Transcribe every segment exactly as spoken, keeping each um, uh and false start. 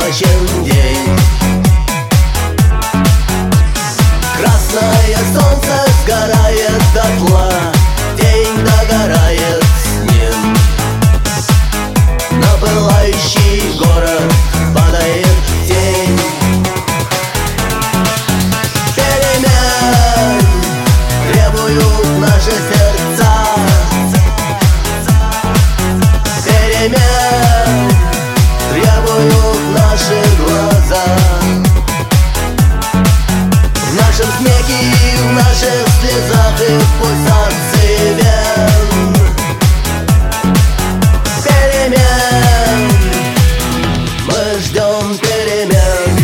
безоблачен день. Красное солнце сгорает дотла, день догорает с ним. На пылающий город падает тень. Перемен требуют наши сердца, перемен требуют наши глаза. В нашем смехе и в наших слезах и в пульсации вен. Перемен, мы ждем перемен.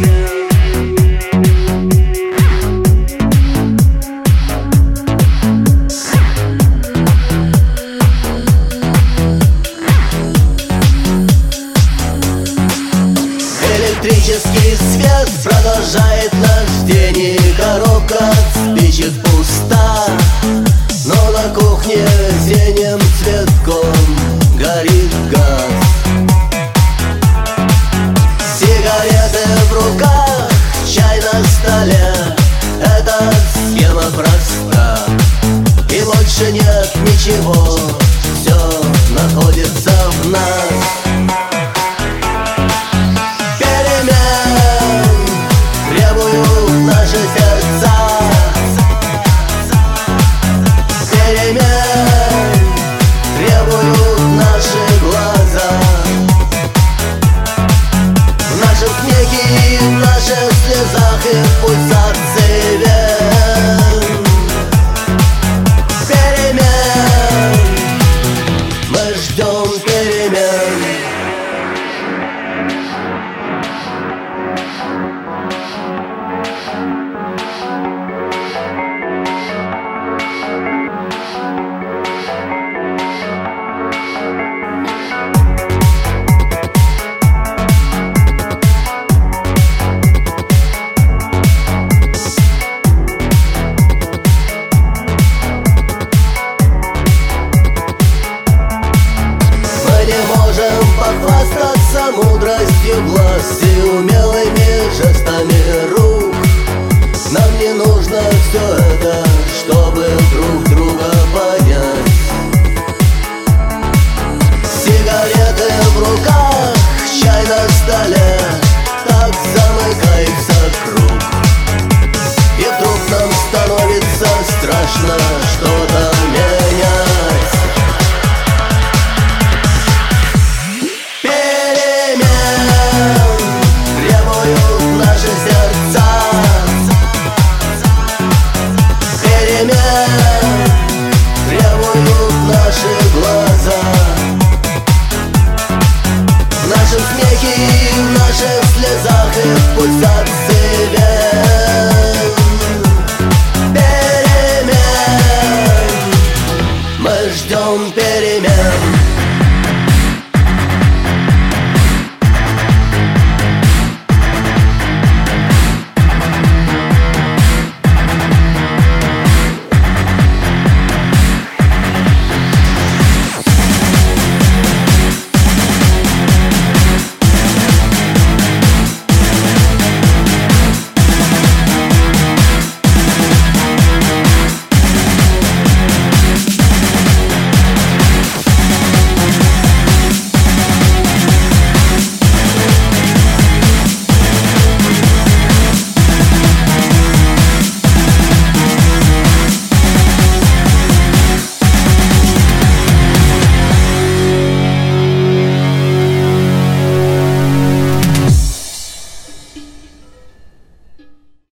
Электрический свет продолжает наш день, и коробка от спичек пуста, но на кухне синим цветком горит газ. Сигареты в руках, чай на столе, эта схема проста, и больше нет ничего, все находится в нас. Наши сердца, перемен требуют наши глаза. В нашем смехе и в наших слезах и в пульсации вен. Перемен, мы ждем перемен. Похвастаться мудростью глаз и умелыми жестами рук. Нам не нужно все это, чтобы друг друга понять. Сигареты в руках, чай на столе, так замыкается круг. И вдруг нам становится страшно что-то менять. Наши сердца, перемен требуют наши глаза. В нашем смехе и в наших слезах и в пульсах